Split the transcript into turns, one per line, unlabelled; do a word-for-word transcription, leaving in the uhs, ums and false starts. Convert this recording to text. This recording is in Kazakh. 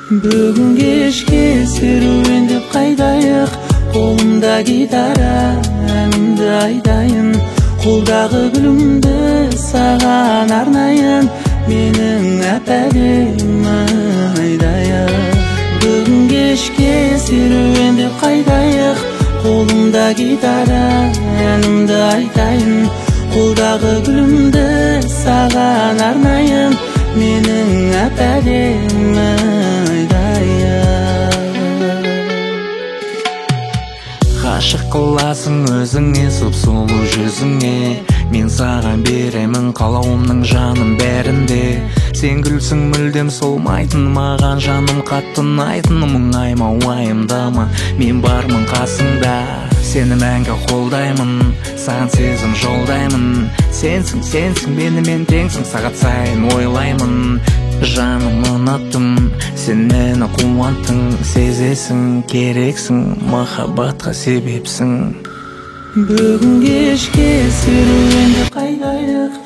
Бүгін кешке серуендеп қайдайық, қолымда гитара әнімді айтайын, қолдағы гүлімді саған арнайын, менің әп-әдемі айдайық. Бүгін кешке серуендеп қайдайық, қолымда гитара әнімді айтайын, қолдағы гүлімді саған арнайын, менің әп-әдемі айдайық. Ғашық қыласың өзіңе сұп-сұлу жүзіңе, мен саған беремін қалауымның жаным бәрінде. Сен гүлсің мүлдем солмайтын маған, жаным қатты ұнайтын, мұңайма уайымдама, мен бармын қасыңда, сені мәңгі қолдаймын, саған сезім жолдаймын. Сенсің, сенсің, менімен теңсің, сағат сайын ойлаймын, жаным ұнаттым, сен мені қуанттың, сезесің, керексің, махаббатқа себепсің. Бүгін кешке серуендеп қайдайық,